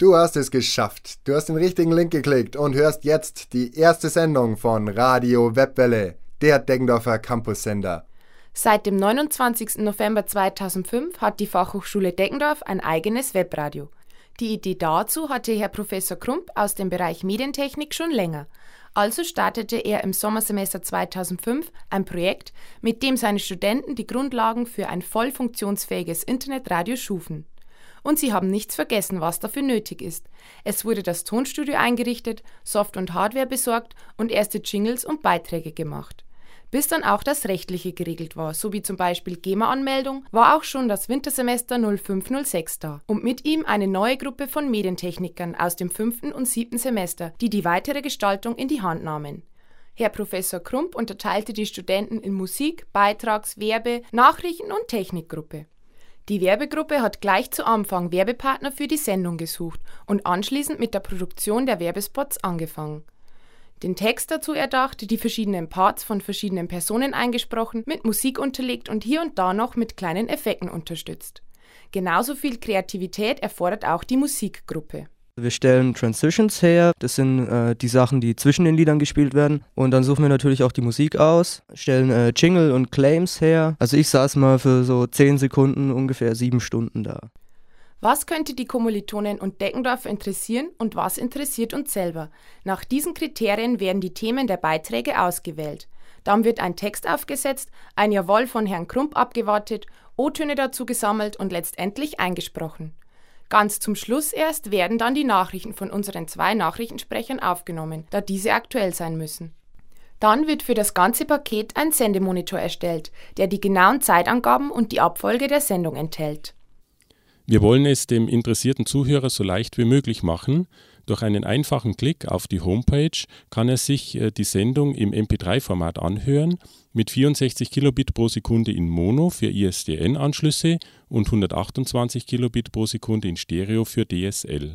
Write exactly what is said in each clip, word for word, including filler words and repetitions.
Du hast es geschafft. Du hast den richtigen Link geklickt und hörst jetzt die erste Sendung von Radio Webwelle, der Deggendorfer Campussender. Seit dem neunundzwanzigsten November zweitausendfünf hat die Fachhochschule Deggendorf ein eigenes Webradio. Die Idee dazu hatte Herr Professor Krump aus dem Bereich Medientechnik schon länger. Also startete er im Sommersemester zweitausendfünf ein Projekt, mit dem seine Studenten die Grundlagen für ein voll funktionsfähiges Internetradio schufen. Und sie haben nichts vergessen, was dafür nötig ist. Es wurde das Tonstudio eingerichtet, Soft- und Hardware besorgt und erste Jingles und Beiträge gemacht. Bis dann auch das Rechtliche geregelt war, so wie zum Beispiel G E M A-Anmeldung, war auch schon das Wintersemester null fünf null sechs da und mit ihm eine neue Gruppe von Medientechnikern aus dem fünften und siebten Semester, die die weitere Gestaltung in die Hand nahmen. Herr Professor Krump unterteilte die Studenten in Musik-, Beitrags-, Werbe-, Nachrichten- und Technikgruppe. Die Werbegruppe hat gleich zu Anfang Werbepartner für die Sendung gesucht und anschließend mit der Produktion der Werbespots angefangen. Den Text dazu erdacht, die verschiedenen Parts von verschiedenen Personen eingesprochen, mit Musik unterlegt und hier und da noch mit kleinen Effekten unterstützt. Genauso viel Kreativität erfordert auch die Musikgruppe. Wir stellen Transitions her, das sind äh, die Sachen, die zwischen den Liedern gespielt werden. Und dann suchen wir natürlich auch die Musik aus, stellen äh, Jingle und Claims her. Also ich saß mal für so zehn Sekunden ungefähr sieben Stunden da. Was könnte die Kommilitonen und Deggendorfer interessieren und was interessiert uns selber? Nach diesen Kriterien werden die Themen der Beiträge ausgewählt. Dann wird ein Text aufgesetzt, ein Jawohl von Herrn Krump abgewartet, O-Töne dazu gesammelt und letztendlich eingesprochen. Ganz zum Schluss erst werden dann die Nachrichten von unseren zwei Nachrichtensprechern aufgenommen, da diese aktuell sein müssen. Dann wird für das ganze Paket ein Sendemonitor erstellt, der die genauen Zeitangaben und die Abfolge der Sendung enthält. Wir wollen es dem interessierten Zuhörer so leicht wie möglich machen. Durch einen einfachen Klick auf die Homepage kann er sich die Sendung im M P drei Format anhören, mit vierundsechzig Kilobit pro Sekunde in Mono für I S D N-Anschlüsse und hundertachtundzwanzig Kilobit pro Sekunde in Stereo für D S L.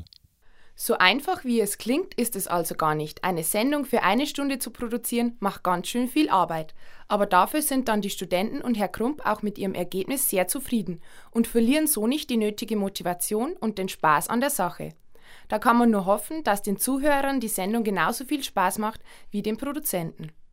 So einfach wie es klingt, ist es also gar nicht. Eine Sendung für eine Stunde zu produzieren, macht ganz schön viel Arbeit. Aber dafür sind dann die Studenten und Herr Krump auch mit ihrem Ergebnis sehr zufrieden und verlieren so nicht die nötige Motivation und den Spaß an der Sache. Da kann man nur hoffen, dass den Zuhörern die Sendung genauso viel Spaß macht wie den Produzenten.